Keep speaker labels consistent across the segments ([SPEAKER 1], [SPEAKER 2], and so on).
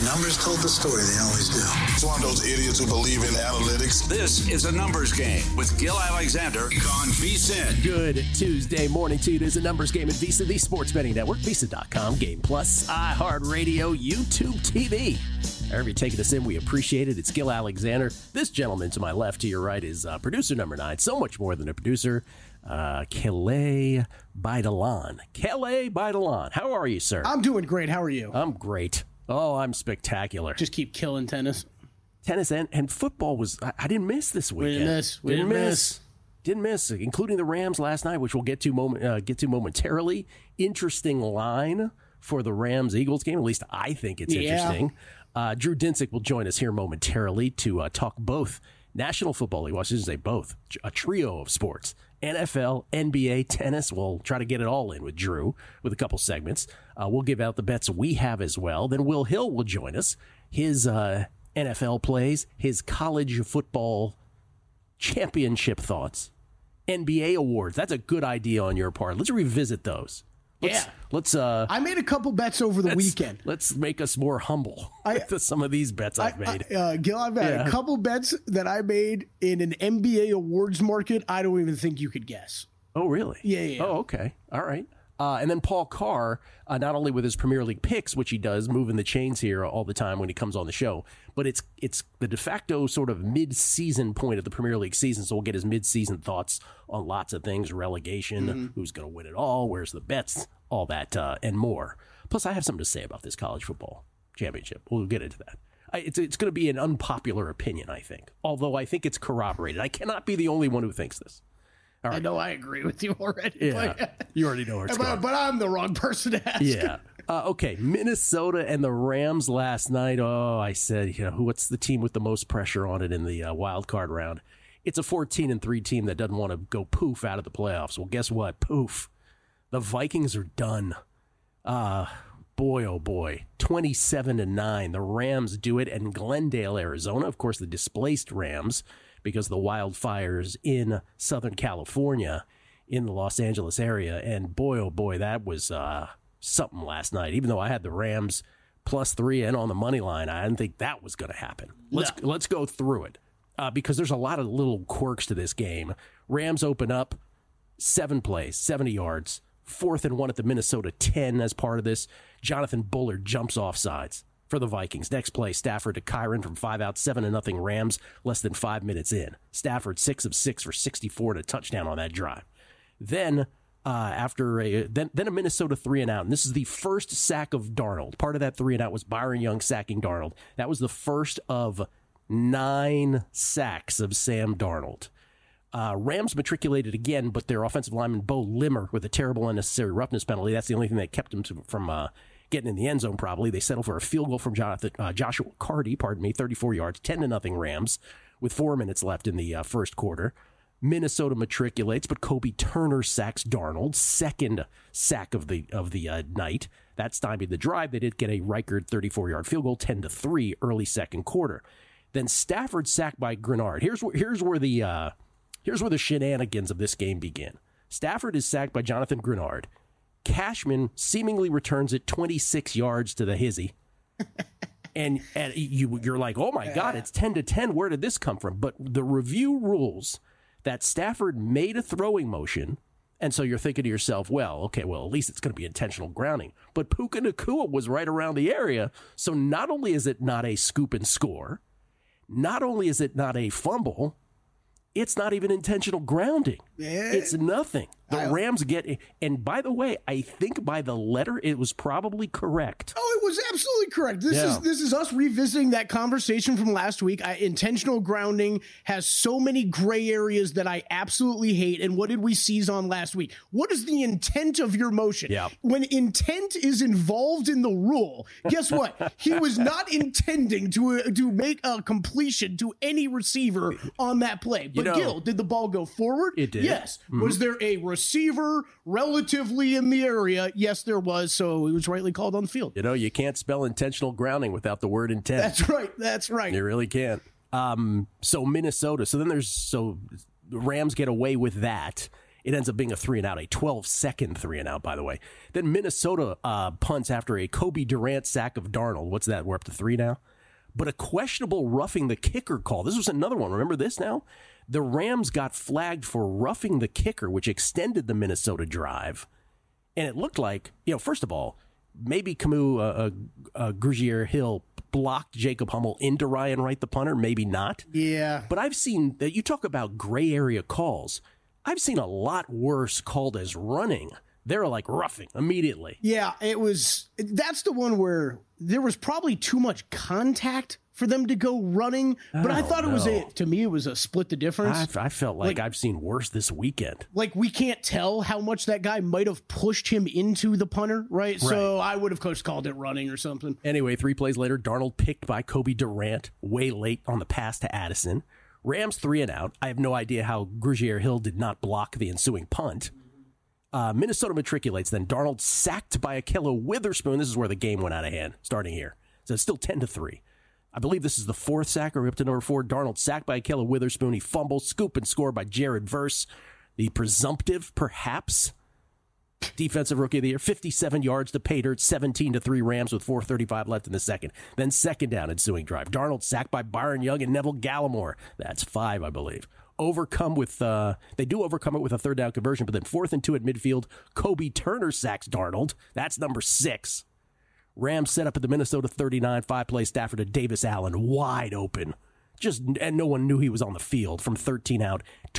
[SPEAKER 1] numbers told the story. They always do.
[SPEAKER 2] It's one of those idiots who believe in analytics.
[SPEAKER 3] This is a numbers game with Gil Alexander on VSiN.
[SPEAKER 4] Good Tuesday morning to you. It is a numbers game at VSiN, the sports betting network, VSiN.com, Game Plus, iHeartRadio, YouTube TV. However you're taking us in, we appreciate it. It's Gil Alexander. This gentleman to my left, to your right, is producer number 9. So much more than a producer. Calais Baidalan. Calais Baidalan. How are you, sir?
[SPEAKER 5] I'm doing great. How are you?
[SPEAKER 4] I'm great. Oh, I'm spectacular.
[SPEAKER 5] Just keep killing tennis.
[SPEAKER 4] Tennis and football was, I didn't miss this weekend.
[SPEAKER 5] We didn't miss.
[SPEAKER 4] Didn't miss, including the Rams last night, which we'll get to momentarily. Interesting line for the Rams-Eagles game. At least I think it's interesting. Drew Dinsick will join us here momentarily to talk both National Football League, well, I should say both, a trio of sports, NFL, NBA, tennis. We'll try to get it all in with Drew with a couple segments. We'll give out the bets we have as well. Then Will Hill will join us. His NFL plays, his college football championship thoughts, NBA awards. That's a good idea on your part. Let's revisit those. Let's.
[SPEAKER 5] I made a couple bets over the weekend.
[SPEAKER 4] Let's make us more humble to some of these bets I've made.
[SPEAKER 5] Gil, I've had a couple bets that I made in an NBA awards market. I don't even think you could guess.
[SPEAKER 4] Oh, really?
[SPEAKER 5] Yeah.
[SPEAKER 4] Oh, okay. All right. And then Paul Carr, not only with his Premier League picks, which he does, moving the chains here all the time when he comes on the show, but it's the de facto sort of mid-season point of the Premier League season, so we'll get his mid-season thoughts on lots of things, relegation, who's going to win it all, where's the bets, all that, and more. Plus, I have something to say about this college football championship. We'll get into that. It's going to be an unpopular opinion, I think, although I think it's corroborated. I cannot be the only one who thinks this. Right.
[SPEAKER 5] I know I agree with you already.
[SPEAKER 4] Yeah, you already know where it's going.
[SPEAKER 5] But I'm the wrong person to ask.
[SPEAKER 4] Yeah. Okay, Minnesota and the Rams last night. Oh, I said, what's the team with the most pressure on it in the wild card round? It's a 14-3 team that doesn't want to go poof out of the playoffs. Well, guess what? Poof. The Vikings are done. Boy, oh boy. 27-9. The Rams do it in Glendale, Arizona. Of course, the displaced Rams, because of the wildfires in Southern California, in the Los Angeles area. And boy, oh boy, that was something last night. Even though I had the Rams +3 and on the money line, I didn't think that was going to happen. Let's go through it, because there's a lot of little quirks to this game. Rams open up, 7 plays, 70 yards, 4th and 1 at the Minnesota 10 as part of this. Jonathan Bullard jumps off sides for the Vikings. Next play, Stafford to Kyren from 5 out, 7-0 Rams, less than 5 minutes in. Stafford 6 of 6 for 64 and a touchdown on that drive. Then then a Minnesota 3 and out, and this is the first sack of Darnold. Part of that 3 and out was Byron Young sacking Darnold. That was the first of 9 sacks of Sam Darnold. Rams matriculated again, but their offensive lineman Bo Limmer with a terrible unnecessary roughness penalty. That's the only thing that kept him from getting in the end zone, probably. They settled for a field goal from Joshua Carty, 34 yards, 10-0 Rams, with 4 minutes left in the first quarter. Minnesota matriculates, but Kobe Turner sacks Darnold, second sack of the night. That stymied the drive. They did get a Reichard 34-yard field goal, 10-3, early second quarter. Then Stafford sacked by Grenard. Here's where the shenanigans of this game begin. Stafford is sacked by Jonathan Grenard. Cashman seemingly returns it 26 yards to the hizzy. and you're like, oh my God, it's 10-10. Where did this come from? But the review rules that Stafford made a throwing motion, and so you're thinking to yourself, at least it's going to be intentional grounding. But Puka Nacua was right around the area, so not only is it not a scoop and score, not only is it not a fumble, it's not even intentional grounding. Yeah. It's nothing. The Rams get, and by the way, I think by the letter, it was probably correct.
[SPEAKER 5] Oh, it was absolutely correct. This is us revisiting that conversation from last week. Intentional grounding has so many gray areas that I absolutely hate. And what did we seize on last week? What is the intent of your motion?
[SPEAKER 4] Yeah.
[SPEAKER 5] When intent is involved in the rule, guess what? He was not intending to make a completion to any receiver on that play. But Gil, did the ball go forward?
[SPEAKER 4] It did.
[SPEAKER 5] Yes. Mm-hmm. Was there a receiver relatively in the area? Yes, there was. So he was rightly called on the field.
[SPEAKER 4] You can't spell intentional grounding without the word intent.
[SPEAKER 5] That's right.
[SPEAKER 4] You really can't. So Minnesota. So then the Rams get away with that. It ends up being a 3-and-out, a 12-second 3-and-out, by the way. Then Minnesota punts after a Kobe Durant sack of Darnold. What's that? We're up to 3 now. But a questionable roughing the kicker call. This was another one. Remember this now? The Rams got flagged for roughing the kicker, which extended the Minnesota drive. And it looked like, first of all, maybe Camus Grugier-Hill blocked Jacob Hummel into Ryan Wright, the punter. Maybe not.
[SPEAKER 5] Yeah.
[SPEAKER 4] But I've seen that you talk about gray area calls. I've seen a lot worse called as running. They're like roughing immediately.
[SPEAKER 5] Yeah, that's the one where there was probably too much contact for them to go running. But I thought to me, it was a split the difference.
[SPEAKER 4] I felt like I've seen worse this weekend.
[SPEAKER 5] Like, we can't tell how much that guy might have pushed him into the punter, right? So I would have called it running or something.
[SPEAKER 4] Anyway, 3 plays later, Darnold picked by Kobe Durant way late on the pass to Addison. Rams 3-and-out. I have no idea how Grugier-Hill did not block the ensuing punt. Minnesota matriculates. Then Darnold sacked by Ahkello Witherspoon. This is where the game went out of hand, starting here. So it's still 10-3. I believe this is the 4th sack, or we're up to number 4. Darnold sacked by Ahkello Witherspoon. He fumbles, scoop and score by Jared Verse, the presumptive, perhaps, Defensive Rookie of the Year. 57 yards to pay dirt, 17-3 Rams with 4:35 left in the second. Then second down, ensuing drive. Darnold sacked by Byron Young and Neville Gallimore. That's 5, I believe. They overcome it with a 3rd down conversion, but then 4th and 2 at midfield. Kobe Turner sacks Darnold. That's number 6. Rams set up at the Minnesota 39, 5-play Stafford to Davis Allen, wide open. And no one knew he was on the field from 13 out.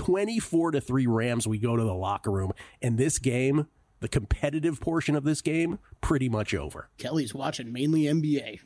[SPEAKER 4] 24-3 Rams. We go to the locker room, and this game, the competitive portion of this game, pretty much over.
[SPEAKER 5] Kelly's watching mainly NBA.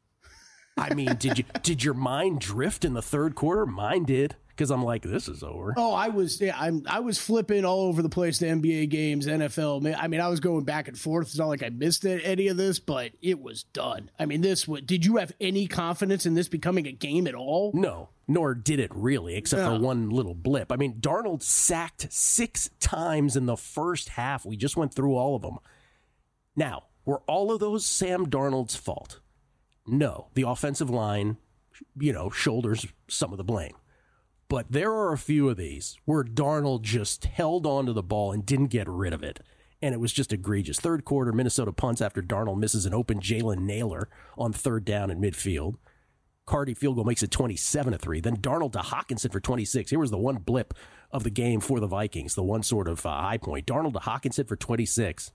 [SPEAKER 4] I mean, did your mind drift in the third quarter? Mine did. Because I'm like, this is over.
[SPEAKER 5] Oh, I was flipping all over the place to NBA games, NFL. I mean, I was going back and forth. It's not like I missed any of this, but it was done. I mean, did you have any confidence in this becoming a game at all?
[SPEAKER 4] No, nor did it really, except for one little blip. I mean, Darnold sacked 6 times in the first half. We just went through all of them. Now, were all of those Sam Darnold's fault? No. The offensive line, shoulders some of the blame. But there are a few of these where Darnold just held on to the ball and didn't get rid of it. And it was just egregious. Third quarter, Minnesota punts after Darnold misses an open Jalen Naylor on 3rd down in midfield. Cardi field goal makes it 27-3. Then Darnold to Hockenson for 26. Here was the one blip of the game for the Vikings, the one sort of high point. Darnold to Hockenson for 26.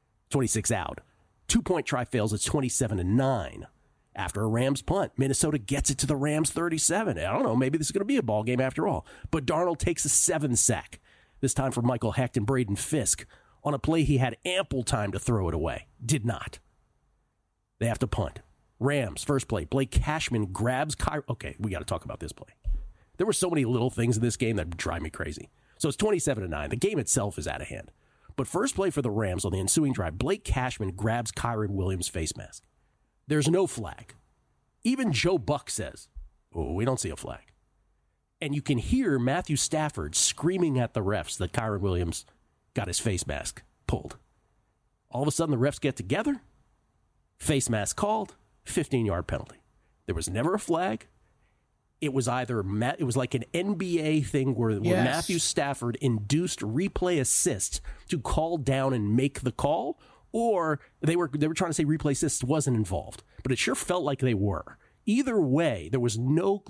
[SPEAKER 4] 26 out. 2-point try fails. It's 27-9. After a Rams punt, Minnesota gets it to the Rams 37. I don't know, maybe this is going to be a ball game after all. But Darnold takes a 7th sack, this time for Michael Hecht and Braden Fisk, on a play he had ample time to throw it away. Did not. They have to punt. Rams, first play, Blake Cashman grabs Okay, we got to talk about this play. There were so many little things in this game that drive me crazy. So it's 27-9. The game itself is out of hand. But first play for the Rams on the ensuing drive, Blake Cashman grabs Kyron Williams' face mask. There's no flag. Even Joe Buck says, we don't see a flag. And you can hear Matthew Stafford screaming at the refs that Kyron Williams got his face mask pulled. All of a sudden, the refs get together, face mask called, 15-yard penalty. There was never a flag. It was like an NBA thing where Matthew Stafford induced replay assist to call down and make the call, or they were trying to say replay assist wasn't involved, but it sure felt like they were. Either way, there was no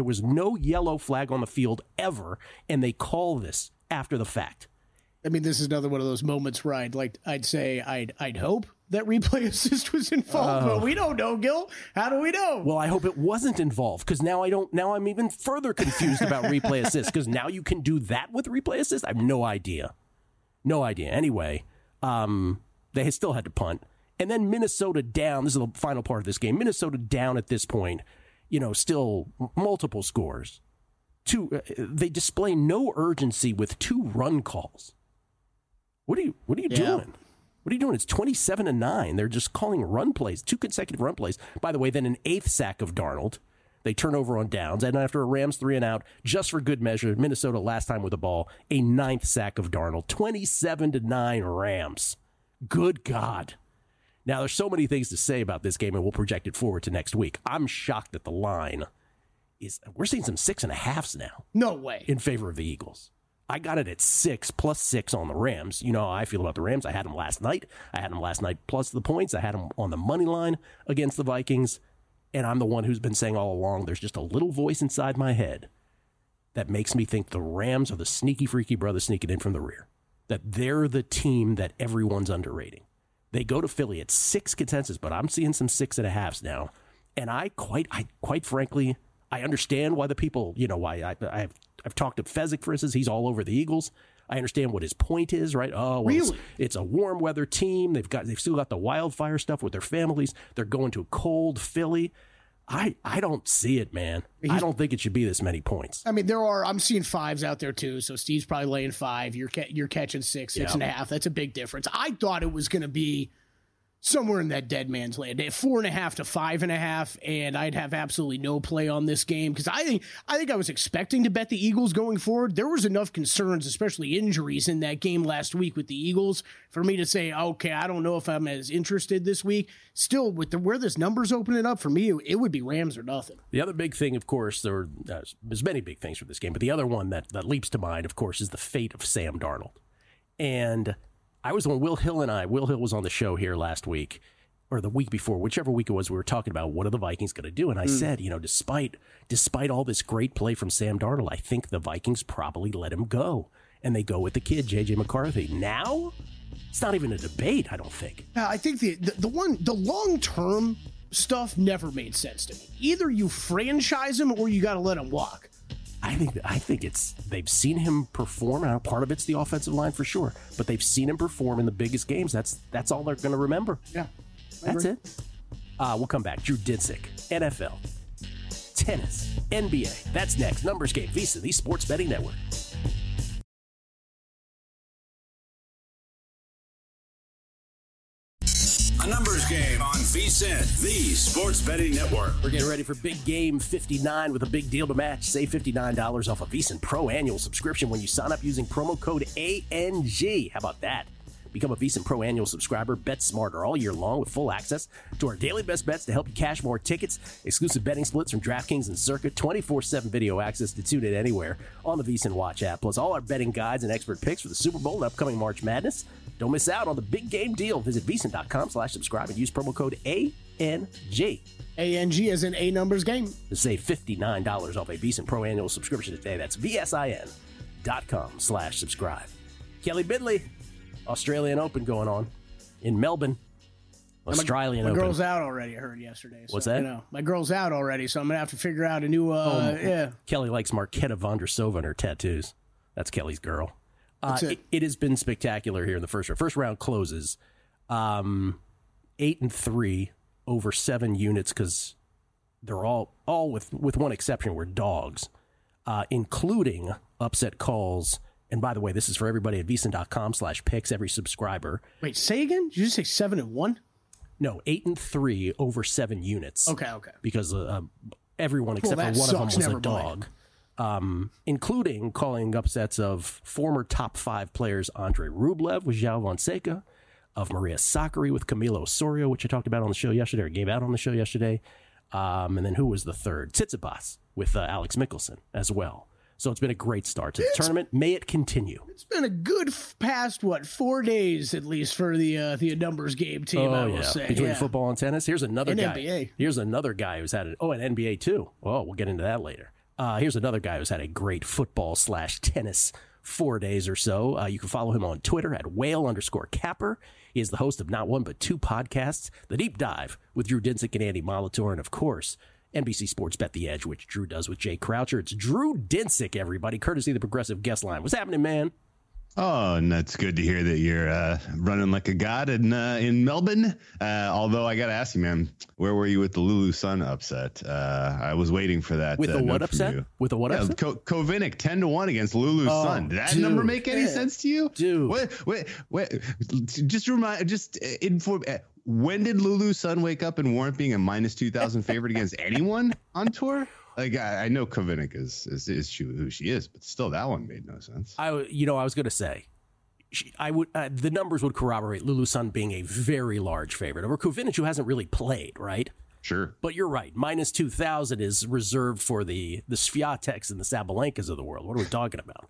[SPEAKER 4] yellow flag on the field ever, and they call this after the fact.
[SPEAKER 5] I mean, this is another one of those moments where I'd say I'd hope that replay assist was involved, but we don't know, Gil. How do we know?
[SPEAKER 4] Well, I hope it wasn't involved, because now I'm even further confused about replay assist, because now you can do that with replay assist? I have no idea. Anyway, they still had to punt. And then Minnesota down. This is the final part of this game. Minnesota down at this point, still multiple scores. They display no urgency with 2 run calls. What are you doing? What are you doing? It's 27-9. They're just calling run plays, 2 consecutive run plays. By the way, then an 8th sack of Darnold. They turn over on downs. And after a Rams 3-and-out, just for good measure, Minnesota last time with the ball, a 9th sack of Darnold. 27-9 Rams. Good God. Now, there's so many things to say about this game, and we'll project it forward to next week. I'm shocked that the line we're seeing some 6.5s now.
[SPEAKER 5] No way.
[SPEAKER 4] In favor of the Eagles. I got it at 6 plus 6 on the Rams. You know how I feel about the Rams. I had them last night. I had them last night plus the points. I had them on the money line against the Vikings. And I'm the one who's been saying all along, there's just a little voice inside my head that makes me think the Rams are the sneaky, freaky brothers sneaking in from the rear. That they're the team that everyone's underrating. They go to Philly at 6 consensus, but I'm seeing some 6.5s now. And I quite frankly, I understand why the people, why I've talked to Fezzik, for instance. He's all over the Eagles. I understand what his point is, right? Oh, well,
[SPEAKER 5] really?
[SPEAKER 4] It's a warm weather team. They've still got the wildfire stuff with their families. They're going to cold Philly. I don't see it, man. I don't think it should be this many points.
[SPEAKER 5] I mean, I'm seeing 5s out there too. So Steve's probably laying 5. You're catching 6, 6.5. That's a big difference. I thought it was going to be somewhere in that dead man's land, 4.5 to 5.5, and I'd have absolutely no play on this game because I think I was expecting to bet the Eagles going forward. There was enough concerns, especially injuries, in that game last week with the Eagles for me to say, okay, I don't know if I'm as interested this week. Still, with where this number's opening up for me, it would be Rams or nothing.
[SPEAKER 4] The other big thing, of course, there's many big things for this game, but the other one that leaps to mind, of course, is the fate of Sam Darnold. And I was on Will Hill was on the show here last week or the week before, whichever week it was. We were talking about what are the Vikings going to do. And I said, despite all this great play from Sam Darnold, I think the Vikings probably let him go. And they go with the kid, J.J. McCarthy. Now, it's not even a debate, I don't think.
[SPEAKER 5] I think the long-term stuff never made sense to me. Either you franchise him or you got to let him walk.
[SPEAKER 4] I think they've seen him perform. Now, part of it's the offensive line for sure, but they've seen him perform in the biggest games. That's all they're going to remember.
[SPEAKER 5] Yeah,
[SPEAKER 4] that's it. We'll come back. Drew Dinsick, NFL, tennis, NBA. That's next. Numbers Game, Visa, the Sports Betting Network.
[SPEAKER 3] A numbers game on VSiN, the Sports Betting Network.
[SPEAKER 4] We're getting ready for Big Game 59 with a big deal to match. Save $59 off a VSiN Pro annual subscription when you sign up using promo code ANG. How about that? Become a VSiN Pro annual subscriber. Bet smarter all year long with full access to our daily best bets to help you cash more tickets, exclusive betting splits from DraftKings and Circa, 24/7 video access to tune in anywhere on the VSiN Watch app, plus all our betting guides and expert picks for the Super Bowl and upcoming March Madness. Don't miss out on the big game deal. Visit VSiN.com/subscribe and use promo code ANG.
[SPEAKER 5] ANG as in A numbers game.
[SPEAKER 4] To save $59 off a VSiN Pro annual subscription today. That's VSIN.com/subscribe. Kelly Bidley, Australian Open going on in Melbourne. Australian Open.
[SPEAKER 5] My girl's out already, I heard yesterday. So,
[SPEAKER 4] what's that?
[SPEAKER 5] My girl's out already, so I'm going to have to figure out a new,
[SPEAKER 4] Kelly likes Marketa Vondrasova in her tattoos. That's Kelly's girl. It has been spectacular here in the first round. First round closes 8-3 over 7 units because they're all with one exception were dogs, including upset calls. And by the way, this is for everybody at VSiN.com/picks, every subscriber.
[SPEAKER 5] Wait, say again? Did you just say 7-1?
[SPEAKER 4] No, 8-3 over 7 units.
[SPEAKER 5] Okay.
[SPEAKER 4] Because everyone except for one of them was a dog. Including calling upsets of former top 5 players Andrei Rublev with João Fonseca, of Maria Sakkari with Camilo Osorio, which I talked about on the show yesterday, or gave out on the show yesterday. And then who was the third? Tsitsipas with Alex Mickelson as well. So it's been a great start to the tournament. May it continue. It's
[SPEAKER 5] been a good past, 4 days at least for the numbers game team, I will say.
[SPEAKER 4] Between football and tennis. Here's another guy.
[SPEAKER 5] NBA.
[SPEAKER 4] Here's another guy who's had an NBA too. Oh, we'll get into that later. Here's another guy who's had a great football/tennis 4 days or so. You can follow him on Twitter at whale_capper. He is the host of not one but 2 podcasts, The Deep Dive with Drew Dinsick and Andy Molitor, and of course, NBC Sports Bet the Edge, which Drew does with Jay Croucher. It's Drew Dinsick, everybody, courtesy of the Progressive Guest Line. What's happening, man?
[SPEAKER 6] Oh, and that's good to hear that you're running like a god in Melbourne. Although I got to ask you, man, where were you with the Lulu Sun upset? I was waiting for that.
[SPEAKER 4] With the what upset? With the what upset?
[SPEAKER 6] Kovinic 10-1 against Lulu Sun. Did that number make any sense to you?
[SPEAKER 4] Dude.
[SPEAKER 6] Wait. Inform. When did Lulu Sun wake up and warrant being a -2,000 favorite against anyone on tour? Like, I know Kovinic is who she is, but still, that one made no sense.
[SPEAKER 4] I was going to say, the numbers would corroborate Lulu Sun being a very large favorite over Kovinic, who hasn't really played, right?
[SPEAKER 6] Sure.
[SPEAKER 4] But you're right. -2,000 is reserved for the Swiateks and the Sabalenkas of the world. What are we talking about?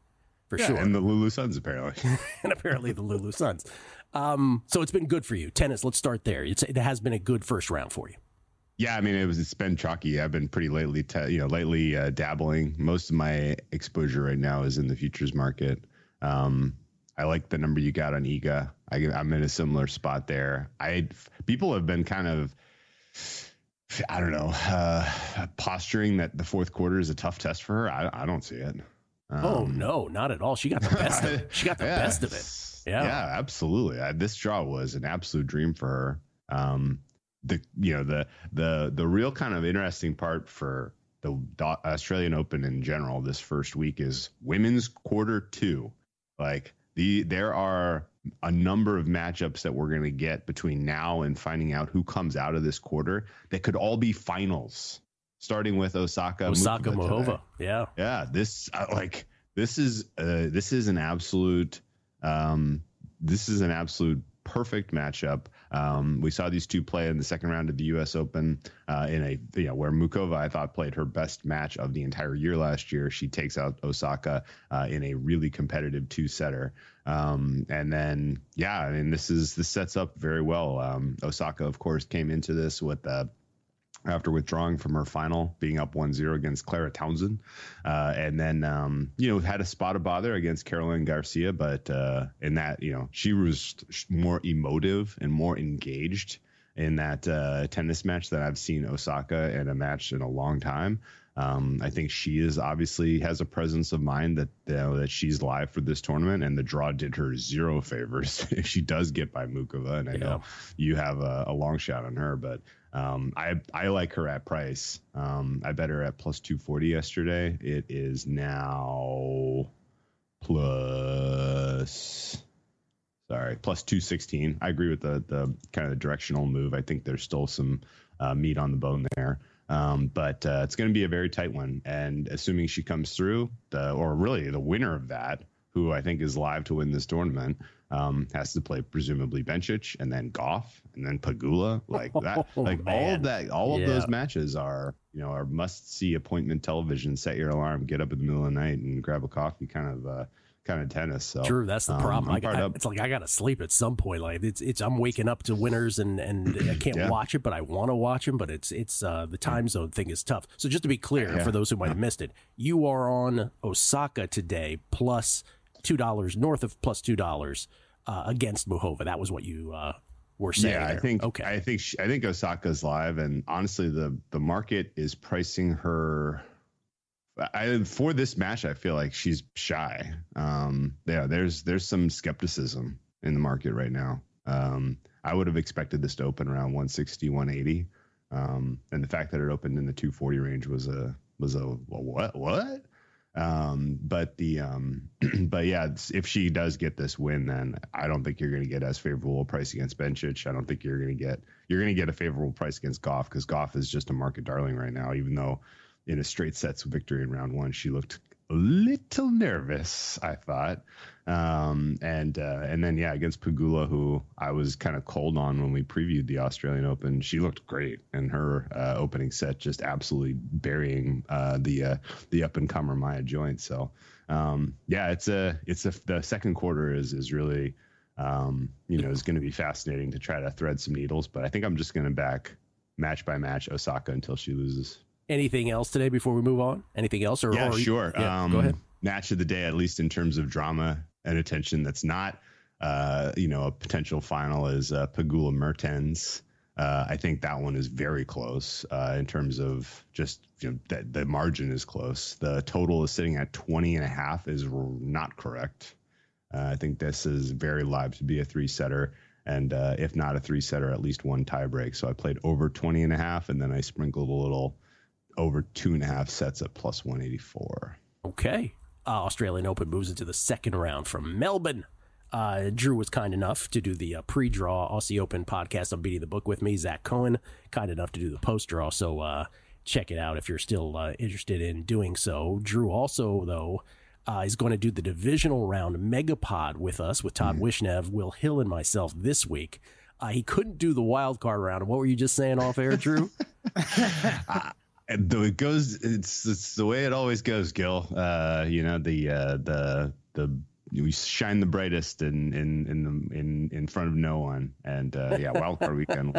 [SPEAKER 4] for sure.
[SPEAKER 6] And the Lulu Suns, apparently.
[SPEAKER 4] And apparently the Lulu Suns. So it's been good for you. Tennis, let's start there. It has been a good first round for you.
[SPEAKER 6] Yeah, I mean, it's been chalky. I've been pretty lately dabbling. Most of my exposure right now is in the futures market. I like the number you got on Iga. I'm in a similar spot there. People have been kind of, I don't know, posturing that the fourth quarter is a tough test for her. I don't see it.
[SPEAKER 4] Oh no, not at all. She got the best of it. She got the best of it.
[SPEAKER 6] Yeah, absolutely. This draw was an absolute dream for her. The real kind of interesting part for the Australian Open in general this first week is women's quarter two. Like there are a number of matchups that we're going to get between now and finding out who comes out of this quarter that could all be finals, starting with Osaka
[SPEAKER 4] Muhova.
[SPEAKER 6] Yeah. This is an absolute perfect matchup. We saw these two play in the second round of the U.S. Open where Muchova, I thought, played her best match of the entire year last year. She takes out Osaka in a really competitive two-setter. This sets up very well. Osaka, of course, came into this with after withdrawing from her final, being up 1-0 against Clara Townsend. Had a spot of bother against Caroline Garcia, but in that, she was more emotive and more engaged in that tennis match that I've seen Osaka in a match in a long time. I think she obviously has a presence of mind that she's live for this tournament, and the draw did her zero favors if she does get by Muchova. And I know you have a long shot on her, but I like her at price. I bet her at plus 240 yesterday. It is now plus 216. I agree with the kind of the directional move. I think there's still some meat on the bone there. But it's going to be a very tight one. And assuming she comes through, the winner of that, who I think is live to win this tournament, has to play presumably Bencic and then Goff and then Pegula. Like that, all of those matches are must-see appointment television. Set your alarm, get up in the middle of the night and grab a coffee kind of tennis. So
[SPEAKER 4] true, that's the problem. It's like I gotta sleep at some point. Like it's I'm waking up to winners and I can't watch it, but I want to watch them. But it's the time zone thing is tough. So just to be clear, for those who might have missed it, you are on Osaka today plus $2, north of plus $2 against Muchova. That was what you were saying.
[SPEAKER 6] Yeah,
[SPEAKER 4] there.
[SPEAKER 6] I think Osaka's live, and honestly, the market is pricing her. For this match, I feel like she's shy. There's some skepticism in the market right now. I would have expected this to open around 160, 180. And the fact that it opened in the 240 range was a what? But if she does get this win, then I don't think you're going to get as favorable a price against Bencic. I don't think you're going to get a favorable price against Goff, because Goff is just a market darling right now, even though in a straight sets victory in round one, she looked a little nervous, I thought. And then against Pegula, who I was kind of cold on when we previewed the Australian Open, she looked great in her opening set, just absolutely burying the up and comer Maya Joint. So the second quarter is really is going to be fascinating to try to thread some needles. But I think I'm just going to back match by match Osaka until she loses.
[SPEAKER 4] Anything else today before we move on? Anything else?
[SPEAKER 6] Sure.
[SPEAKER 4] Yeah, go ahead.
[SPEAKER 6] Match of the day, at least in terms of drama and attention, that's not, a potential final, is Pegula Mertens. I think that one is very close in terms of just that the margin is close. The total is sitting at 20.5 is not correct. I think this is very live to be a 3-setter. And if not a 3-setter, at least one tie break. So I played over 20.5, and then I sprinkled a little over 2.5 sets at plus 184.
[SPEAKER 4] Okay. Australian Open moves into the second round from Melbourne. Drew was kind enough to do the pre-draw Aussie Open podcast on Beating the Book with me. Zach Cohen, kind enough to do the post-draw. So check it out if you're still interested in doing so. Drew also, though, is going to do the divisional round Megapod with us, with Todd Wishnev, Will Hill, and myself this week. He couldn't do the wild card round. What were you just saying off air, Drew?
[SPEAKER 6] It's the way it always goes, Gil. The we shine the brightest in front of no one. And wild card weekend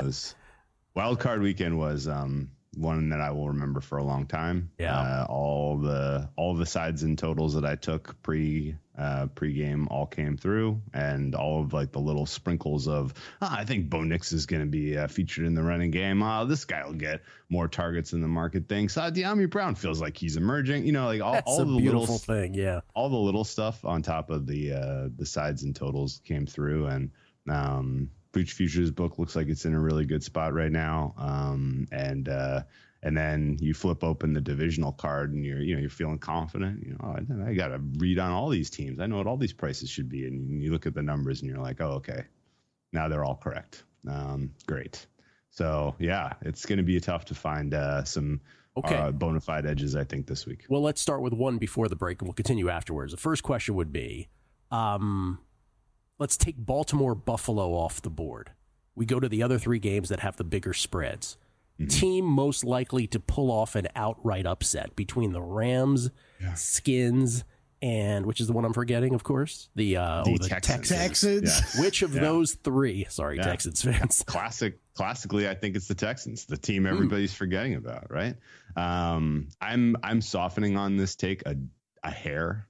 [SPEAKER 6] was one that I will remember for a long time.
[SPEAKER 4] Yeah.
[SPEAKER 6] All the sides and totals that I took pre-game all came through, and all of like the little sprinkles of I think Bo Nix is going to be featured in the running game. This guy will get more targets than the market thinks. De'Ami Brown feels like he's emerging. Like all the
[SPEAKER 4] beautiful thing. Yeah.
[SPEAKER 6] All the little stuff on top of the sides and totals came through, and Breach Futures book looks like it's in a really good spot right now. And then you flip open the divisional card and you're feeling confident. I got to read on all these teams. I know what all these prices should be. And you look at the numbers and you're like, oh, okay, now they're all correct. Great. So yeah, it's going to be tough to find some bona fide edges, I think, this week.
[SPEAKER 4] Well, let's start with one before the break and we'll continue afterwards. The first question would be, let's take Baltimore Buffalo off the board. We go to the other three games that have the bigger spreads. Mm-hmm. Team most likely to pull off an outright upset between the Rams, Skins, and which is the one I'm forgetting, of course, the Texans.
[SPEAKER 5] Yeah.
[SPEAKER 4] Which of those three? Sorry, Texans fans.
[SPEAKER 6] Classically, I think it's the Texans, the team everybody's forgetting about, right? I'm softening on this take a hair.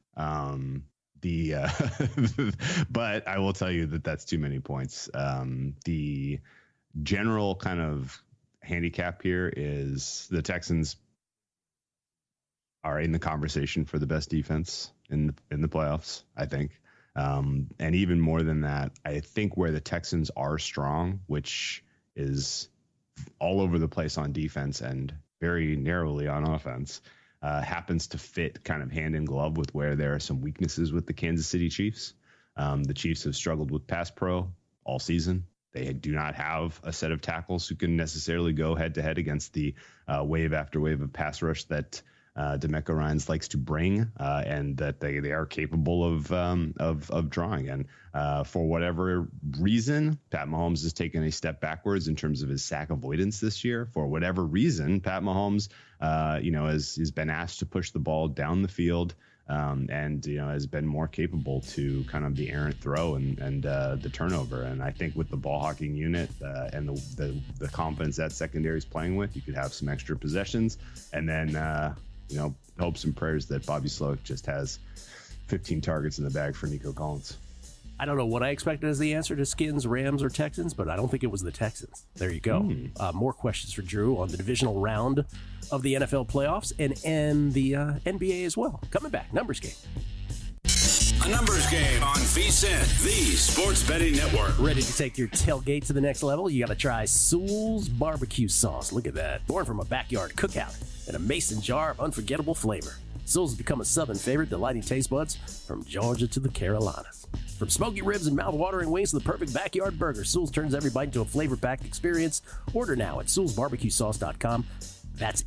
[SPEAKER 6] But I will tell you that's too many points. The general kind of handicap here is the Texans are in the conversation for the best defense in the playoffs, I think. And even more than that, I think where the Texans are strong, which is all over the place on defense and very narrowly on offense, happens to fit kind of hand in glove with where there are some weaknesses with the Kansas City Chiefs. The Chiefs have struggled with pass pro all season. They do not have a set of tackles who can necessarily go head to head against the wave after wave of pass rush that DeMeco Ryans likes to bring, and that they are capable of drawing. And for whatever reason, Pat Mahomes has taken a step backwards in terms of his sack avoidance this year. For whatever reason, Pat Mahomes, has been asked to push the ball down the field. And has been more capable to kind of the errant throw and the turnover. And I think with the ball hawking unit and the confidence that secondary is playing with, you could have some extra possessions, and then hopes and prayers that Bobby Sloak just has 15 targets in the bag for Nico Collins.
[SPEAKER 4] I don't know what I expected as the answer to Skins, Rams, or Texans, but I don't think it was the Texans. There you go. More questions for Drew on the divisional round of the NFL playoffs and the NBA as well. Coming back, Numbers Game.
[SPEAKER 3] A Numbers Game on VSiN, the Sports Betting Network.
[SPEAKER 4] Ready to take your tailgate to the next level? You got to try Sewell's barbecue sauce. Look at that. Born from a backyard cookout in a mason jar of unforgettable flavor, Sewell's has become a Southern favorite, delighting taste buds from Georgia to the Carolinas. From smoky ribs and mouth-watering wings to the perfect backyard burger, Sewell's turns every bite into a flavor-packed experience. Order now at SewellsBarbecueSauce.com. That's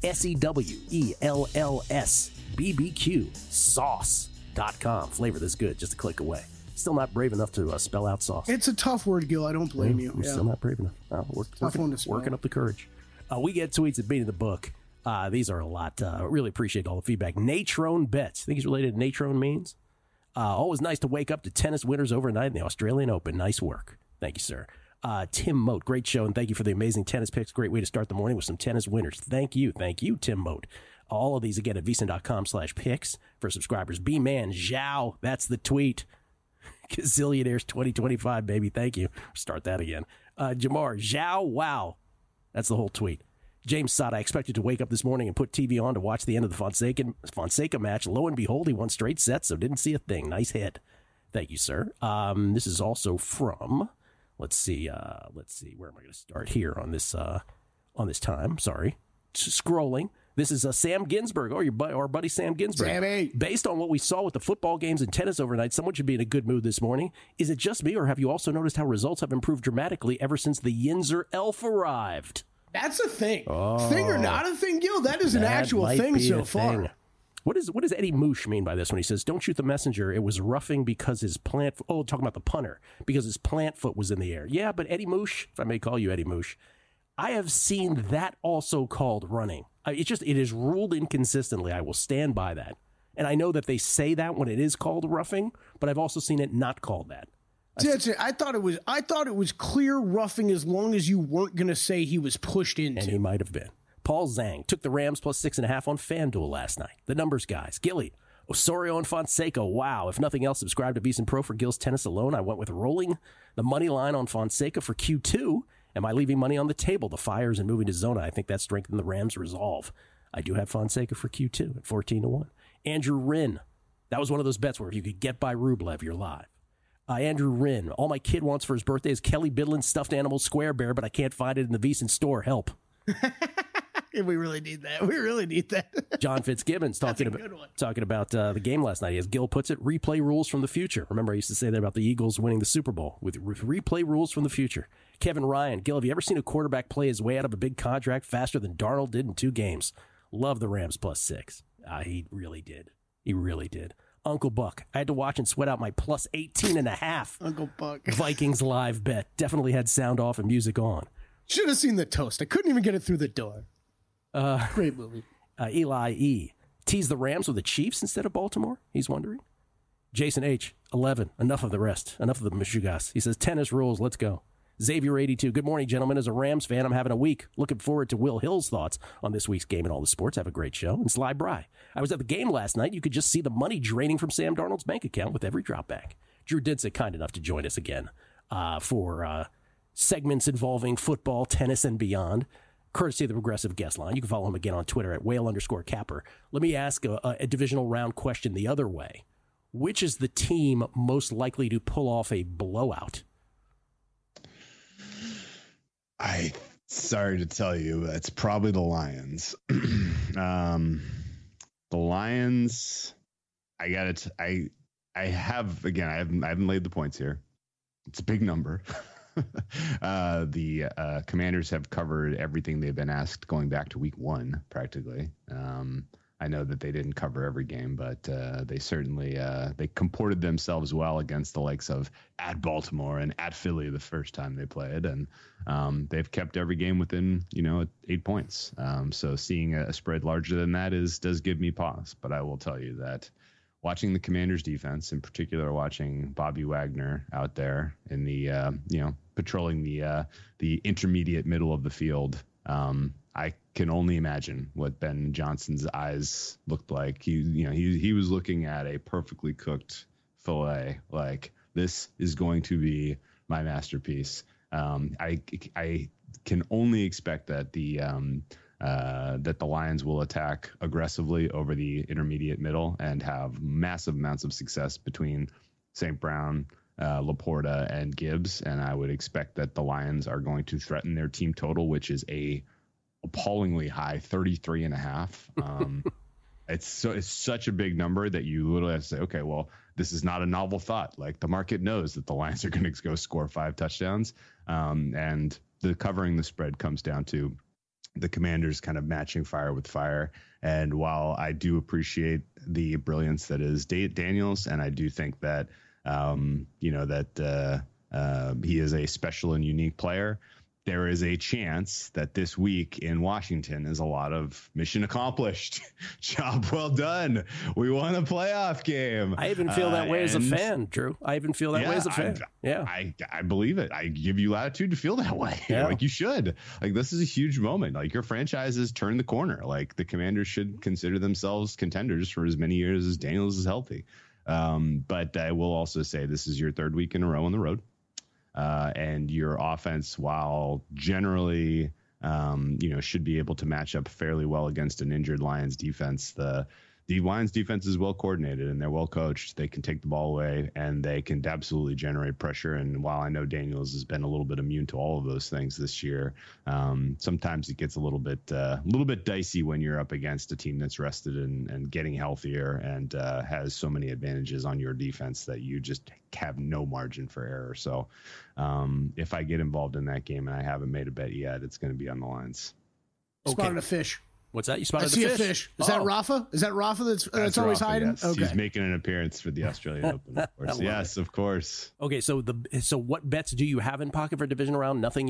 [SPEAKER 4] SEWELLS sauce.com. Flavor this good, just a click away. Still not brave enough to spell out sauce.
[SPEAKER 5] It's a tough word, Gil. I don't blame you.
[SPEAKER 4] I'm still not brave enough. Working up the courage. We get tweets at Beating the Book. These are a lot. Really appreciate all the feedback. Natrone Bets. Think he's related to Natrone means? Always nice to wake up to tennis winners overnight in the Australian Open. Nice work. Thank you, sir. Tim Moat, great show, and thank you for the amazing tennis picks. Great way to start the morning with some tennis winners. Thank you, Tim Moat. All of these again at vsin.com/picks for subscribers. B-Man, Zhao, that's the tweet. Gazillionaires 2025, baby. Thank you. Start that again. Jamar, Zhao, wow. That's the whole tweet. James Sott, I expected to wake up this morning and put TV on to watch the end of the Fonseca match. Lo and behold, he won straight sets, so didn't see a thing. Nice hit. Thank you, sir. This is also from, let's see, where am I going to start here on this time? Sorry. Scrolling. This is Sam Ginsberg, our buddy Sam Ginsberg.
[SPEAKER 5] Sammy.
[SPEAKER 4] Based on what we saw with the football games and tennis overnight, someone should be in a good mood this morning. Is it just me, or have you also noticed how results have improved dramatically ever since the Yinzer elf arrived?
[SPEAKER 5] That's a thing. Thing or not a thing, Gil? That is an actual thing so far.
[SPEAKER 4] What does Eddie Moosh mean by this when he says, don't shoot the messenger, it was roughing because his plant... Oh, talking about the punter. Because his plant foot was in the air. Yeah, but Eddie Moosh, if I may call you Eddie Moosh, I have seen that also called running. It is ruled inconsistently. I will stand by that. And I know that they say that when it is called roughing, but I've also seen it not called that.
[SPEAKER 5] That's it. I thought it was clear roughing as long as you weren't going to say he was pushed into.
[SPEAKER 4] And he might have been. Paul Zhang took the Rams plus 6.5 on FanDuel last night. The numbers guys. Gilly, Osorio, and Fonseca. Wow. If nothing else, subscribe to VSiN Pro for Gil's tennis alone. I went with rolling the money line on Fonseca for Q2. Am I leaving money on the table? The Fires and moving to Zona. I think that strengthened the Rams' resolve. I do have Fonseca for Q2 at 14-1. Andrew Rinn. That was one of those bets where if you could get by Rublev, you're live. Andrew Rinn. All my kid wants for his birthday is Kelly Bidlin's stuffed animal Square Bear, but I can't find it in the VSiN store. Help.
[SPEAKER 5] We really need that. We really need that.
[SPEAKER 4] John Fitzgibbons talking about the game last night. As Gil puts it, replay rules from the future. Remember, I used to say that about the Eagles winning the Super Bowl with replay rules from the future. Kevin Ryan. Gil, have you ever seen a quarterback play his way out of a big contract faster than Darnold did in 2 games? Love the Rams plus 6. He really did. He really did. Uncle Buck. I had to watch and sweat out my plus 18.5.
[SPEAKER 5] Uncle Buck.
[SPEAKER 4] Vikings live bet. Definitely had sound off and music on.
[SPEAKER 5] Should have seen the toast. I couldn't even get it through the door. Great movie.
[SPEAKER 4] Eli E. Tease the Rams with the Chiefs instead of Baltimore? He's wondering. Jason H. 11. Enough of the rest. Enough of the Michigas. He says, tennis rules. Let's go. Xavier 82. Good morning, gentlemen. As a Rams fan, I'm having a week. Looking forward to Will Hill's thoughts on this week's game and all the sports. Have a great show. And Sly Bry. I was at the game last night. You could just see the money draining from Sam Darnold's bank account with every drop back. Drew Dinsick, kind enough to join us again for segments involving football, tennis, and beyond. Courtesy of the Progressive Guest Line. You can follow him again on Twitter at whale_capper. Let me ask a divisional round question the other way. Which is the team most likely to pull off a blowout?
[SPEAKER 6] Sorry to tell you, it's probably the Lions. The Lions, I haven't laid the points here. It's a big number. The Commanders have covered everything they've been asked going back to week 1, practically. I know that they didn't cover every game, but they certainly they comported themselves well against the likes of at Baltimore and at Philly the first time they played, and they've kept every game within 8 points. So seeing a spread larger than that does give me pause. But I will tell you that watching the Commanders defense, in particular, watching Bobby Wagner out there in the patrolling the intermediate middle of the field. I can only imagine what Ben Johnson's eyes looked like. He was looking at a perfectly cooked fillet. Like, this is going to be my masterpiece. I can only expect that the Lions will attack aggressively over the intermediate middle and have massive amounts of success between St. Brown, Laporta, and Gibbs. And I would expect that the Lions are going to threaten their team total, which is a appallingly high 33.5. It's such a big number that you literally have to say, okay, well, this is not a novel thought. Like, the market knows that the Lions are going to go score 5 touchdowns. And the covering the spread comes down to the Commanders kind of matching fire with fire. And while I do appreciate the brilliance that is Daniels, and I do think that, he is a special and unique player, there is a chance that this week in Washington is a lot of mission accomplished. Job well done. We won a playoff game.
[SPEAKER 4] I even feel that way as a fan, Drew. I even feel that way as a fan.
[SPEAKER 6] I believe it. I give you latitude to feel that way. Yeah. Like, you should. Like, this is a huge moment. Like, your franchise has turned the corner. Like, the Commanders should consider themselves contenders for as many years as Daniels is healthy. But I will also say this is your 3rd week in a row on the road. And your offense, while generally, should be able to match up fairly well against an injured Lions defense, the Lions defense is well coordinated and they're well coached. They can take the ball away and they can absolutely generate pressure. And while I know Daniels has been a little bit immune to all of those things this year, sometimes it gets a little bit dicey when you're up against a team that's rested and getting healthier and has so many advantages on your defense that you just have no margin for error. So if I get involved in that game and I haven't made a bet yet, it's going to be on the Lions.
[SPEAKER 5] Okay. Spotted a fish.
[SPEAKER 4] What's that? You spotted
[SPEAKER 5] a fish? Is that Rafa? Is that Rafa that's always
[SPEAKER 6] Rafa,
[SPEAKER 5] hiding?
[SPEAKER 6] Yes. Okay. He's making an appearance for the Australian Open, of course. Yes, of course.
[SPEAKER 4] Okay, so what bets do you have in pocket for division round? Nothing yet?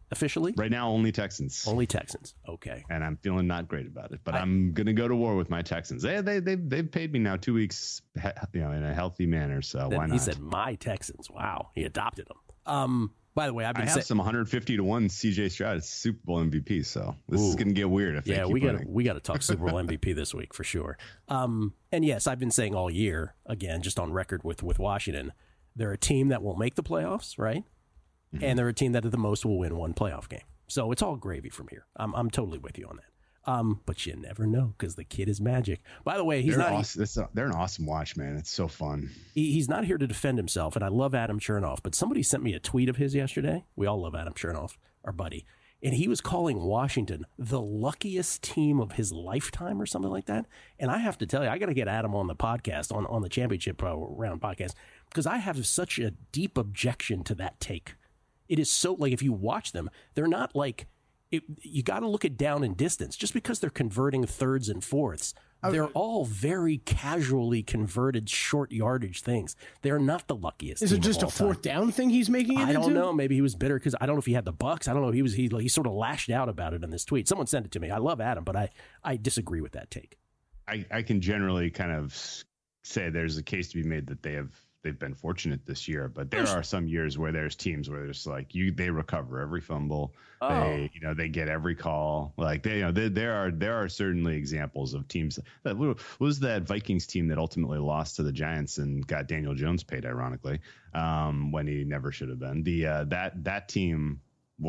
[SPEAKER 4] officially?
[SPEAKER 6] Right now, only Texans.
[SPEAKER 4] Only Texans. Okay.
[SPEAKER 6] And I'm feeling not great about it, but I'm going to go to war with my Texans. They've paid me now 2 weeks, in a healthy manner. So why not?
[SPEAKER 4] He said my Texans. Wow. He adopted them. By the way, I have
[SPEAKER 6] some 150 to 1 CJ Stroud is Super Bowl MVP. So this is going to get weird. If
[SPEAKER 4] we got to talk Super Bowl MVP this week for sure. And yes, I've been saying all year, again, just on record with Washington, they're a team that will make the playoffs, right? Mm-hmm. And they're a team that at the most will win one playoff game. So it's all gravy from here. I'm totally with you on that. But you never know because the kid is magic. By the way, they're
[SPEAKER 6] an awesome watch, man. It's so fun.
[SPEAKER 4] He's not here to defend himself, and I love Adam Chernoff, but somebody sent me a tweet of his yesterday. We all love Adam Chernoff, our buddy. And he was calling Washington the luckiest team of his lifetime or something like that. And I have to tell you, I got to get Adam on the podcast, on the championship round podcast, because I have such a deep objection to that take. It is so, like, if you watch them, they're not like, you got to look at down and distance. Just because they're converting thirds and fourths, they're all very casually converted short yardage things. They're not the luckiest.
[SPEAKER 5] Is it just a fourth down thing he's making it into?
[SPEAKER 4] I don't know. Maybe he was bitter because I don't know if he had the Bucks. I don't know. He sort of lashed out about it in this tweet. Someone sent it to me. I love Adam, but I disagree with that take.
[SPEAKER 6] I can generally kind of say there's a case to be made that they've been fortunate this year, but there are some years where there's teams where there's like they recover every fumble. They get every call. Like there are certainly examples of teams that was that Vikings team that ultimately lost to the Giants and got Daniel Jones paid, ironically, when he never should have been. That team.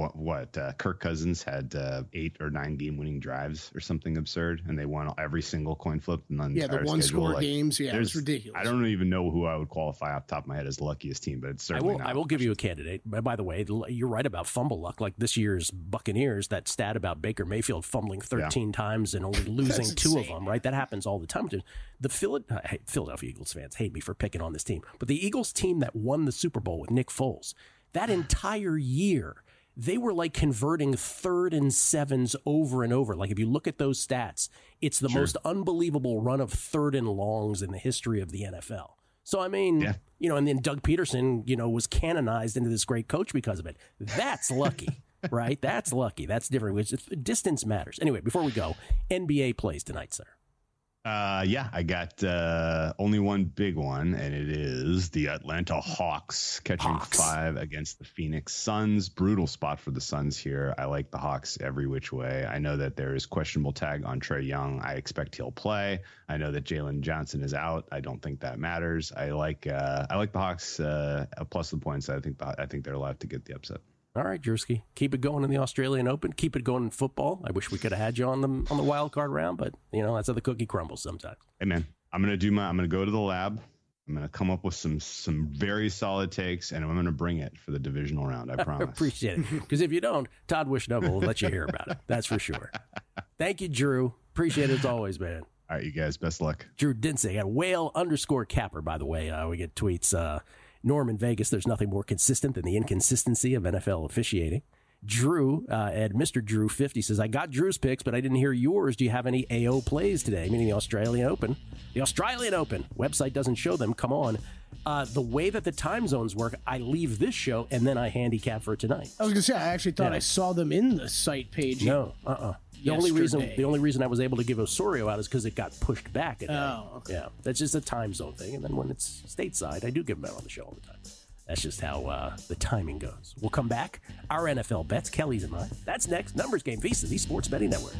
[SPEAKER 6] Kirk Cousins had 8 or 9 game-winning drives or something absurd, and they won every single coin flip. The
[SPEAKER 5] one-score games. Yeah, it's ridiculous.
[SPEAKER 6] I don't even know who I would qualify off the top of my head as the luckiest team, but it's certainly not.
[SPEAKER 4] I will give you a candidate. By the way, you're right about fumble luck. Like this year's Buccaneers, that stat about Baker Mayfield fumbling 13 times and only losing 2 of them, right? That happens all the time. The Philadelphia Eagles fans hate me for picking on this team, but the Eagles team that won the Super Bowl with Nick Foles, that entire year, they were like converting 3rd and 7s over and over. Like if you look at those stats, it's the most unbelievable run of 3rd and longs in the history of the NFL. So, I mean, and then Doug Peterson, was canonized into this great coach because of it. That's lucky, right? That's lucky. That's different. Distance matters. Anyway, before we go, NBA plays tonight, sir.
[SPEAKER 6] I got only one big one, and it is the Atlanta Hawks catching 5 against the Phoenix Suns. Brutal spot for the Suns here. I like the Hawks every which way. I know that there is questionable tag on Trae Young. I expect he'll play. I know that Jalen Johnson is out. I don't think that matters. I like the Hawks plus the points. I think they're allowed to get the upset.
[SPEAKER 4] All right, Jersky, keep it going in the Australian Open. Keep it going in football. I wish we could have had you on the wild card round, but that's how the cookie crumbles sometimes.
[SPEAKER 6] Hey man, I'm gonna go to the lab. I'm gonna come up with some very solid takes, and I'm gonna bring it for the divisional round. I promise.
[SPEAKER 4] Appreciate it. Because if you don't, Todd Wishnova will let you hear about it. That's for sure. Thank you, Drew. Appreciate it as always, man.
[SPEAKER 6] All right, you guys, best luck.
[SPEAKER 4] Drew Dinsick at whale_capper. By the way, we get tweets. Norm in Vegas, there's nothing more consistent than the inconsistency of NFL officiating. Drew at Mr. Drew 50 says, I got Drew's picks, but I didn't hear yours. Do you have any AO plays today? Meaning the Australian Open. The Australian Open. Website doesn't show them. Come on. The way that the time zones work, I leave this show and then I handicap for tonight.
[SPEAKER 5] I was going to say, I actually thought I saw them in the site page.
[SPEAKER 4] No, The only reason I was able to give Osorio out is because it got pushed back.
[SPEAKER 5] Okay.
[SPEAKER 4] Yeah, that's just a time zone thing. And then when it's stateside, I do give him out on the show all the time. That's just how the timing goes. We'll come back. Our NFL bets, Kelly's and mine. That's next. Numbers Game, VSiN, the Sports Betting Network.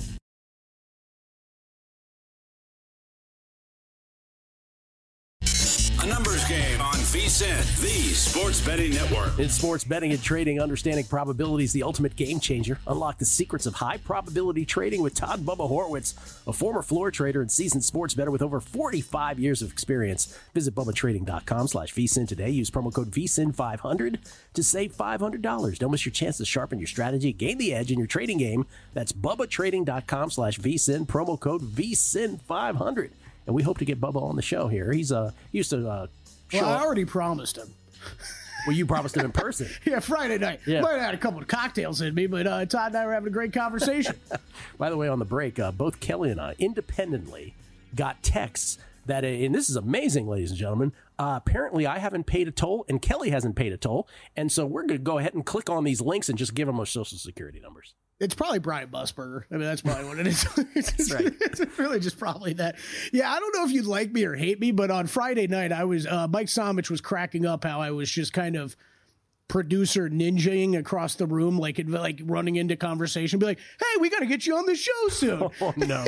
[SPEAKER 3] A numbers game on VSiN, the Sports Betting Network.
[SPEAKER 4] In sports betting and trading, understanding probability is the ultimate game changer. Unlock the secrets of high probability trading with Todd Bubba Horwitz, a former floor trader and seasoned sports bettor with over 45 years of experience. Visit BubbaTrading.com/VSiN today. Use promo code VSiN500 to save $500. Don't miss your chance to sharpen your strategy, gain the edge in your trading game. That's BubbaTrading.com/VSiN, promo code VSiN500. And we hope to get Bubba on the show here. He's used to
[SPEAKER 5] Well, I already promised him.
[SPEAKER 4] Well, you promised him in person.
[SPEAKER 5] Yeah, Friday night.
[SPEAKER 4] Yeah.
[SPEAKER 5] Might have had a couple of cocktails in me, but Todd and I were having a great conversation.
[SPEAKER 4] By the way, on the break, both Kelly and I independently got texts that, and this is amazing, ladies and gentlemen, apparently I haven't paid a toll and Kelly hasn't paid a toll. And so we're going to go ahead and click on these links and just give them our social security numbers.
[SPEAKER 5] It's probably Brian Busberger. I mean, that's probably what it is.
[SPEAKER 4] That's right.
[SPEAKER 5] It's really just probably that. Yeah, I don't know if you'd like me or hate me, but on Friday night, I was Mike Somich was cracking up how I was just kind of producer ninjaing across the room, like running into conversation, be like, "Hey, we got to get you on the show soon."
[SPEAKER 4] Oh no.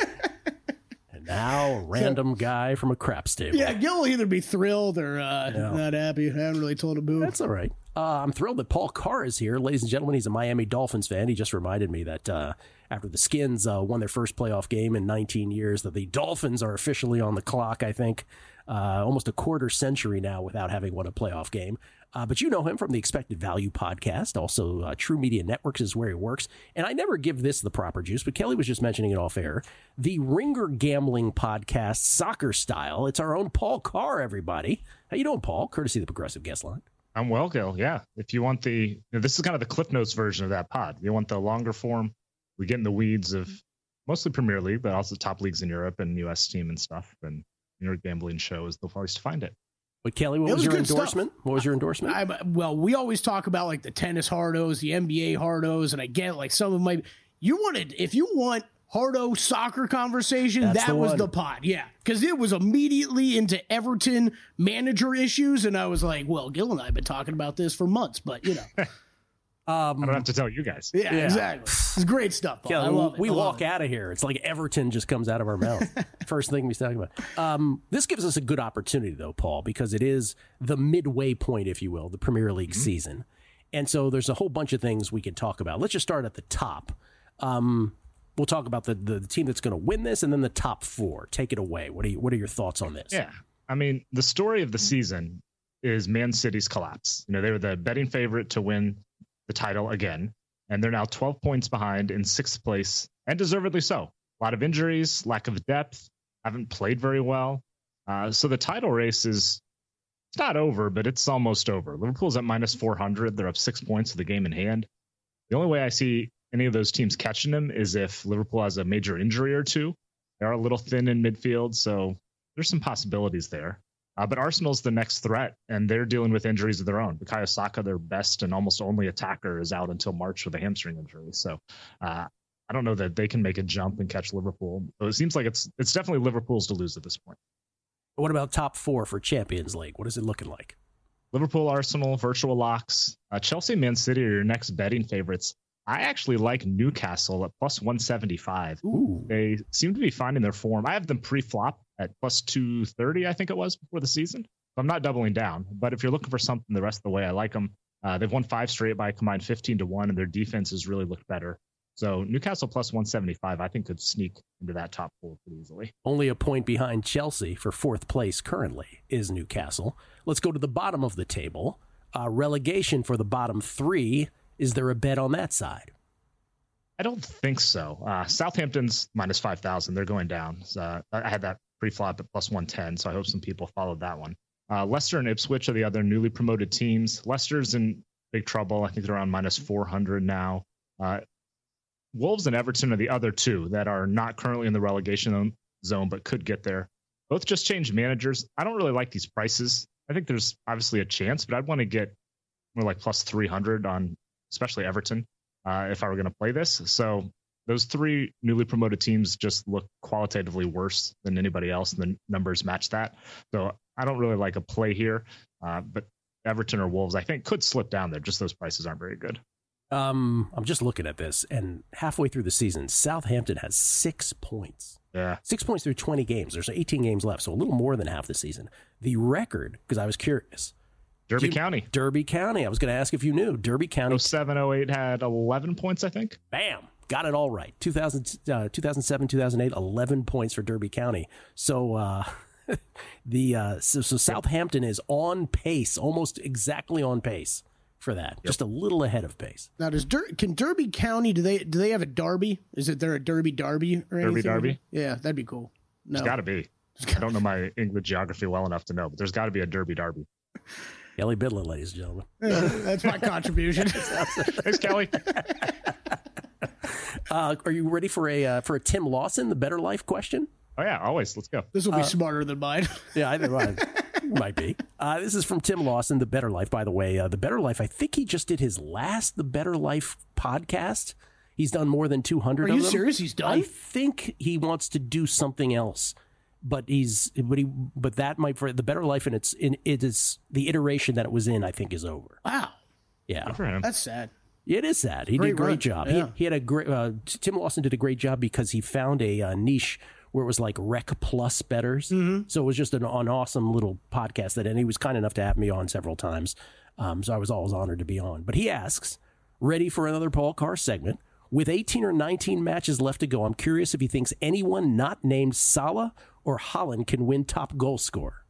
[SPEAKER 4] And now a random guy from a craps table.
[SPEAKER 5] Yeah, Gil will either be thrilled or not happy. I haven't really told him boo.
[SPEAKER 4] That's all right. I'm thrilled that Paul Carr is here. Ladies and gentlemen, he's a Miami Dolphins fan. He just reminded me that after the Skins won their first playoff game in 19 years, that the Dolphins are officially on the clock, I think, almost a quarter century now without having won a playoff game. But you know him from the Expected Value podcast. Also, True Media Networks is where he works. And I never give this the proper juice, but Kelly was just mentioning it off air. The Ringer Gambling podcast, Soccer Style. It's our own Paul Carr, everybody. How you doing, Paul? Courtesy of the Progressive Guest Line.
[SPEAKER 7] I'm well, Gil. Yeah. If you want this is kind of the Cliff Notes version of that pod. You want the longer form. We get in the weeds of mostly Premier League, but also top leagues in Europe and U.S. team and stuff. And your gambling show is the place to find it.
[SPEAKER 4] But Kelly, what was your endorsement?
[SPEAKER 5] Stuff.
[SPEAKER 4] What was your endorsement?
[SPEAKER 5] Well, we always talk about like the tennis hardos, the NBA hardos, and I get like some of my. If you want hardo soccer conversation, that was the pod, yeah, because it was immediately into Everton manager issues, and I was like, well, Gil and I have been talking about this for months, but you know.
[SPEAKER 7] I don't have to tell you guys.
[SPEAKER 5] Yeah, exactly. It's great stuff, Paul.
[SPEAKER 4] Kelly,
[SPEAKER 5] I love it.
[SPEAKER 4] We walk out of here. It's like Everton just comes out of our mouth. First thing we talk about. This gives us a good opportunity, though, Paul, because it is the midway point, if you will, the Premier League season. And so there's a whole bunch of things we can talk about. Let's just start at the top. We'll talk about the team that's going to win this and then the top four. Take it away. What are your thoughts on this?
[SPEAKER 7] Yeah. I mean, the story of the season is Man City's collapse. You know, they were the betting favorite to win the title again, and they're now 12 points behind in sixth place, and deservedly so. A lot of injuries, lack of depth, haven't played very well. So the title race it's not over, but it's almost over. Liverpool's at minus 400. They're up 6 points with the game in hand. The only way I see any of those teams catching them is if Liverpool has a major injury or two. They are a little thin in midfield, so there's some possibilities there. But Arsenal's the next threat, and they're dealing with injuries of their own. Bukayo Saka, their best and almost only attacker, is out until March with a hamstring injury. So I don't know that they can make a jump and catch Liverpool. So it seems like it's definitely Liverpool's to lose at this point.
[SPEAKER 4] What about top four for Champions League? What is it looking like?
[SPEAKER 7] Liverpool, Arsenal, virtual locks. Chelsea, Man City are your next betting favorites. I actually like Newcastle at plus 175.
[SPEAKER 4] Ooh.
[SPEAKER 7] They seem to be finding their form. I have them pre-flop at plus 230, I think it was, before the season. So I'm not doubling down. But if you're looking for something the rest of the way, I like them. They've won 5 straight by a combined 15-1, and their defense has really looked better. So Newcastle plus 175, I think, could sneak into that top four pretty easily.
[SPEAKER 4] Only a point behind Chelsea for fourth place currently is Newcastle. Let's go to the bottom of the table. Relegation for the bottom three. Is there a bet on that side?
[SPEAKER 7] I don't think so. Southampton's minus 5,000. They're going down. So I had that pre-flop at plus 110, so I hope some people followed that one. Leicester and Ipswich are the other newly promoted teams. Leicester's in big trouble. I think they're around minus 400 now. Wolves and Everton are the other two that are not currently in the relegation zone but could get there. Both just changed managers. I don't really like these prices. I think there's obviously a chance, but I'd want to get more like plus 300 on especially Everton, if I were going to play this. So those three newly promoted teams just look qualitatively worse than anybody else, and the numbers match that. So I don't really like a play here, but Everton or Wolves, I think, could slip down there. Just those prices aren't very good.
[SPEAKER 4] I'm just looking at this, and halfway through the season, Southampton has 6 points.
[SPEAKER 7] Yeah.
[SPEAKER 4] 6 points through 20 games. There's 18 games left, so a little more than half the season. The record, because I was curious,
[SPEAKER 7] Derby County.
[SPEAKER 4] Derby County. I was going to ask if you knew. Derby County.
[SPEAKER 7] 07-08 had 11 points, I think.
[SPEAKER 4] Bam. Got it all right. 2007, 2008, 11 points for Derby County. So so Southampton is on pace, almost exactly on pace for that. Yep. Just a little ahead of pace.
[SPEAKER 5] Now, can Derby County, do they have a derby? Is there a Derby or anything?
[SPEAKER 7] Derby?
[SPEAKER 5] Yeah, that'd be cool. No.
[SPEAKER 7] There's got to be. I don't know my English geography well enough to know, but there's got to be a Derby.
[SPEAKER 4] Kelly Bidlin, ladies and gentlemen.
[SPEAKER 5] That's my contribution.
[SPEAKER 7] Thanks, Kelly.
[SPEAKER 4] Are you ready for a Tim Lawson, the Better Life question?
[SPEAKER 7] Oh, yeah, always. Let's go.
[SPEAKER 5] This will be smarter than mine.
[SPEAKER 4] Yeah, I think mine might be. This is from Tim Lawson, The Better Life, by the way. The Better Life, I think he just did his last The Better Life podcast. He's done more than 200 of them.
[SPEAKER 5] Are you serious? He's done?
[SPEAKER 4] I think he wants to do something else. But that might, for The Better Life, and it is the iteration that it was in, I think, is over.
[SPEAKER 5] Wow.
[SPEAKER 4] Yeah.
[SPEAKER 7] Good for him.
[SPEAKER 5] That's sad.
[SPEAKER 4] It is sad. He did a great job.
[SPEAKER 5] Yeah.
[SPEAKER 4] He had a great. Tim Lawson did a great job because he found a niche where it was like Rec Plus bettors. Mm-hmm. So it was just an awesome little podcast and he was kind enough to have me on several times. So I was always honored to be on. But he asks, ready for another Paul Carr segment? With 18 or 19 matches left to go, I'm curious if he thinks anyone not named Salah or Haaland can win top goal scorer.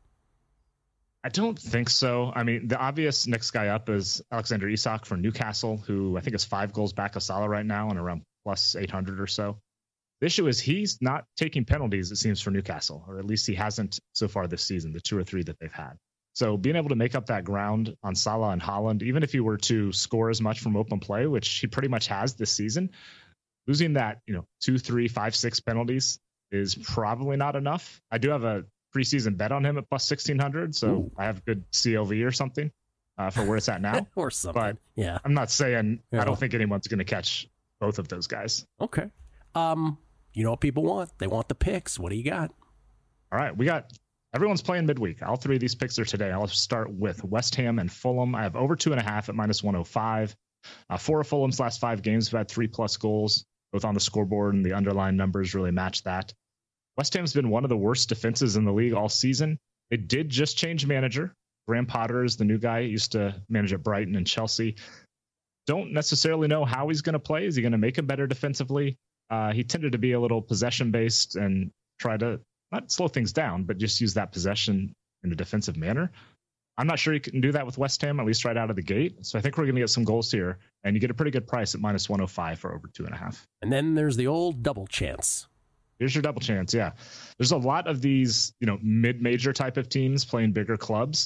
[SPEAKER 7] I don't think so. I mean, the obvious next guy up is Alexander Isak for Newcastle, who I think is 5 goals back of Salah right now and around plus 800 or so. The issue is he's not taking penalties, it seems, for Newcastle, or at least he hasn't so far this season, the 2 or 3 that they've had. So being able to make up that ground on Salah and Haaland, even if he were to score as much from open play, which he pretty much has this season, losing that 2, 3, 5, 6 penalties is probably not enough. I do have a preseason bet on him at plus 1,600, so ooh, I have good CLV or something for where it's at now.
[SPEAKER 4] Or something. But
[SPEAKER 7] yeah, I'm not saying I don't think anyone's going to catch both of those guys.
[SPEAKER 4] Okay. You know what people want? They want the picks. What do you got?
[SPEAKER 7] All right, everyone's playing midweek. All 3 of these picks are today. I'll start with West Ham and Fulham. I have over 2.5 at minus 105. 4 of Fulham's last 5 games have had 3+ goals, both on the scoreboard, and the underlying numbers really match that. West Ham's been one of the worst defenses in the league all season. They did just change manager. Graham Potter is the new guy. He used to manage at Brighton and Chelsea. Don't necessarily know how he's going to play. Is he going to make him better defensively? He tended to be a little possession-based and try to not slow things down, but just use that possession in a defensive manner. I'm not sure he can do that with West Ham, at least right out of the gate. So I think we're going to get some goals here, and you get a pretty good price at minus 105 for over 2.5.
[SPEAKER 4] And then there's the old double chance.
[SPEAKER 7] Here's your double chance. Yeah. There's a lot of these, mid-major type of teams playing bigger clubs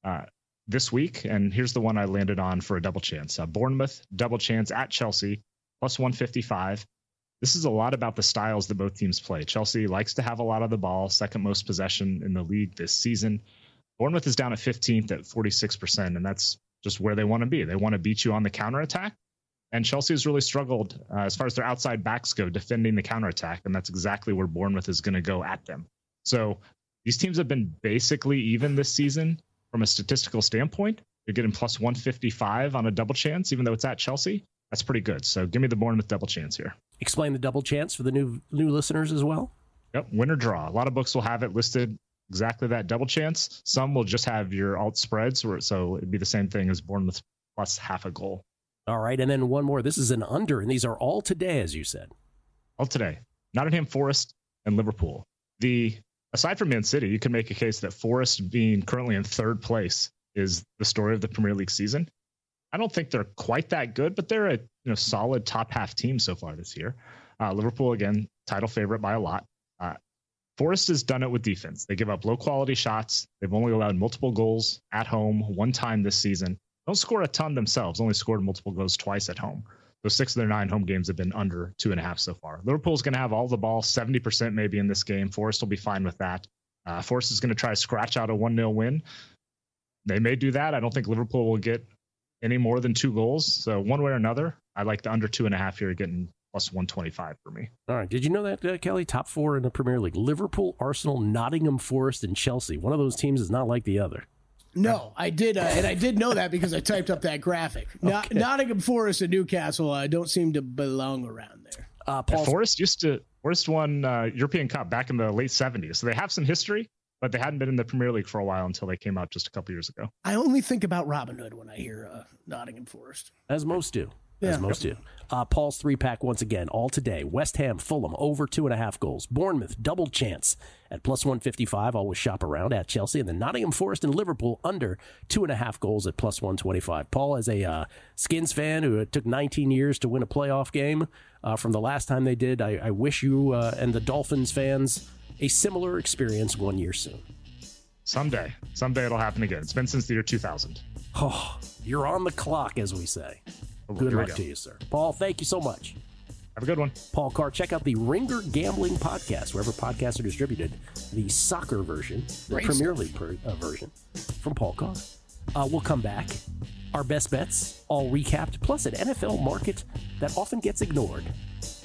[SPEAKER 7] this week. And here's the one I landed on for a double chance. Bournemouth, double chance at Chelsea, plus 155. This is a lot about the styles that both teams play. Chelsea likes to have a lot of the ball, second most possession in the league this season. Bournemouth is down at 15th at 46%, and that's just where they want to be. They want to beat you on the counterattack. And Chelsea has really struggled as far as their outside backs go, defending the counterattack, and that's exactly where Bournemouth is going to go at them. So these teams have been basically even this season from a statistical standpoint. You're getting plus 155 on a double chance, even though it's at Chelsea. That's pretty good. So give me the Bournemouth double chance here.
[SPEAKER 4] Explain the double chance for the new listeners as well.
[SPEAKER 7] Yep, win or draw. A lot of books will have it listed exactly that, double chance. Some will just have your alt spreads, so it'd be the same thing as Bournemouth plus half a goal.
[SPEAKER 4] All right, and then one more. This is an under, and these are all today, as you said.
[SPEAKER 7] All today. Nottingham Forest and Liverpool. Aside from Man City, you can make a case that Forest being currently in 3rd place is the story of the Premier League season. I don't think they're quite that good, but they're a solid top half team so far this year. Liverpool, again, title favorite by a lot. Forest has done it with defense. They give up low quality shots. They've only allowed multiple goals at home 1 time this season. Don't score a ton themselves, only scored multiple goals twice at home. So 6 of their 9 home games have been under 2.5 so far. Liverpool's going to have all the ball, 70% maybe in this game. Forest will be fine with that. Forest is going to try to scratch out a 1-0 win. They may do that. I don't think Liverpool will get any more than 2 goals. So one way or another, I like the under 2.5 here, getting plus 125 for me.
[SPEAKER 4] All right. Did you know that, Kelly? Top 4 in the Premier League. Liverpool, Arsenal, Nottingham Forest, and Chelsea. One of those teams is not like the other.
[SPEAKER 5] No, I did, and I did know that because I typed up that graphic. Okay. Nottingham Forest and Newcastle don't seem to belong around there.
[SPEAKER 7] Forest won European Cup back in the late 70s, so they have some history, but they hadn't been in the Premier League for a while until they came out just a couple years ago.
[SPEAKER 5] I only think about Robin Hood when I hear Nottingham Forest.
[SPEAKER 4] As most do.
[SPEAKER 5] Yeah.
[SPEAKER 4] As most do. Paul's 3-pack once again, all today. West Ham, Fulham, over 2.5 goals. Bournemouth, double chance at plus 155. Always shop around at Chelsea. And then Nottingham Forest and Liverpool under 2.5 goals at plus 125. Paul, as a Skins fan who took 19 years to win a playoff game from the last time they did, I wish you and the Dolphins fans a similar experience one year soon.
[SPEAKER 7] Someday it'll happen again. It's been since the year 2000.
[SPEAKER 4] Oh, you're on the clock, as we say. Good luck to you, sir. Paul, thank you so much.
[SPEAKER 7] Have a good one.
[SPEAKER 4] Paul Carr. Check out the Ringer Gambling Podcast, wherever podcasts are distributed. The soccer version, the Premier League version from Paul Carr. We'll come back. Our best bets, all recapped, plus an NFL market that often gets ignored.